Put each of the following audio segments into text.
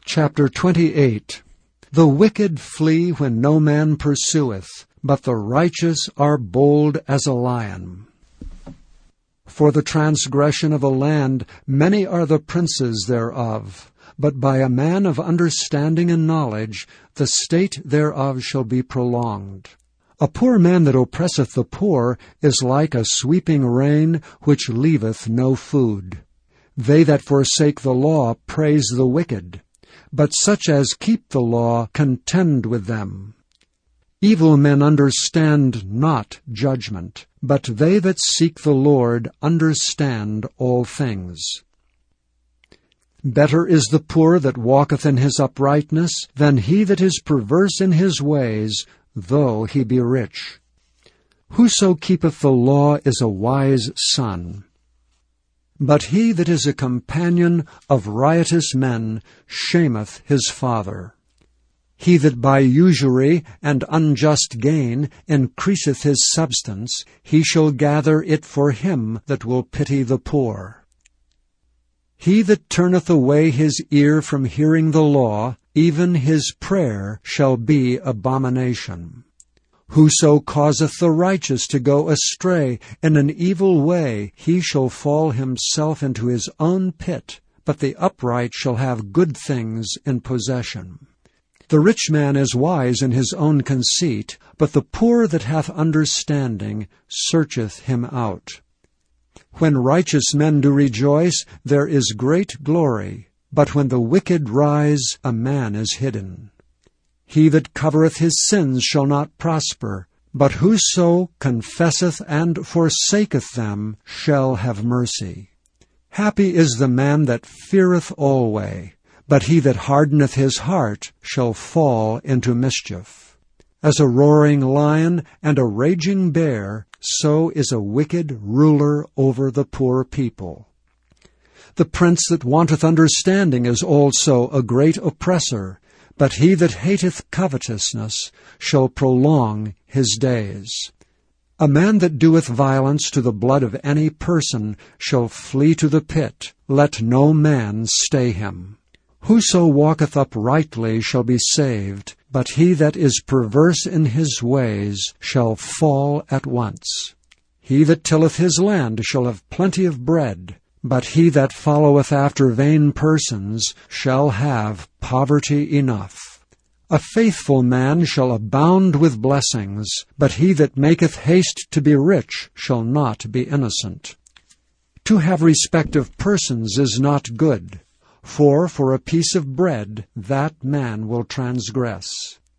Chapter 28. The wicked flee when no man pursueth, but the righteous are bold as a lion. For the transgression of a land many are the princes thereof, but by a man of understanding and knowledge the state thereof shall be prolonged. A poor man that oppresseth the poor is like a sweeping rain which leaveth no food. They that forsake the law praise the wicked, but such as keep the law contend with them. Evil men understand not judgment, but they that seek the Lord understand all things. Better is the poor that walketh in his uprightness than he that is perverse in his ways, though he be rich. Whoso keepeth the law is a wise son. But he that is a companion of riotous men shameth his father. He that by usury and unjust gain increaseth his substance, he shall gather it for him that will pity the poor. He that turneth away his ear from hearing the law, even his prayer shall be abomination. Whoso causeth the righteous to go astray in an evil way, he shall fall himself into his own pit, but the upright shall have good things in possession. The rich man is wise in his own conceit, but the poor that hath understanding searcheth him out. When righteous men do rejoice, there is great glory, but when the wicked rise, a man is hidden. He that covereth his sins shall not prosper, but whoso confesseth and forsaketh them shall have mercy. Happy is the man that feareth alway, but he that hardeneth his heart shall fall into mischief. As a roaring lion and a raging bear, so is a wicked ruler over the poor people. The prince that wanteth understanding is also a great oppressor, but he that hateth covetousness shall prolong his days. A man that doeth violence to the blood of any person shall flee to the pit. Let no man stay him. Whoso walketh uprightly shall be saved, but he that is perverse in his ways shall fall at once. He that tilleth his land shall have plenty of bread, but he that followeth after vain persons shall have poverty enough. A faithful man shall abound with blessings, but he that maketh haste to be rich shall not be innocent. To have respect of persons is not good, for a piece of bread that man will transgress.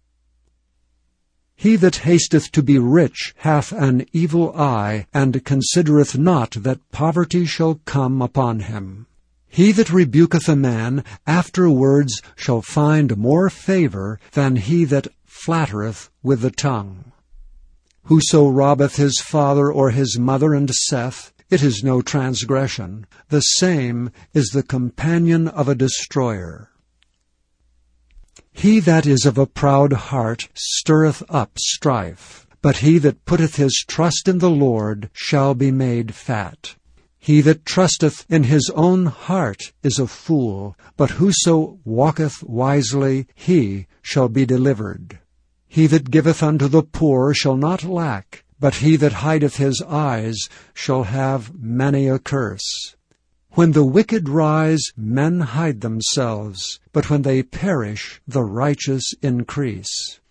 He that hasteth to be rich hath an evil eye, and considereth not that poverty shall come upon him. He that rebuketh a man afterwards shall find more favor than he that flattereth with the tongue. Whoso robbeth his father or his mother and saith, It is no transgression, the same is the companion of a destroyer. He that is of a proud heart stirreth up strife, but he that putteth his trust in the Lord shall be made fat. He that trusteth in his own heart is a fool, but whoso walketh wisely, he shall be delivered. He that giveth unto the poor shall not lack, but he that hideth his eyes shall have many a curse. When the wicked rise, men hide themselves, but when they perish, the righteous increase.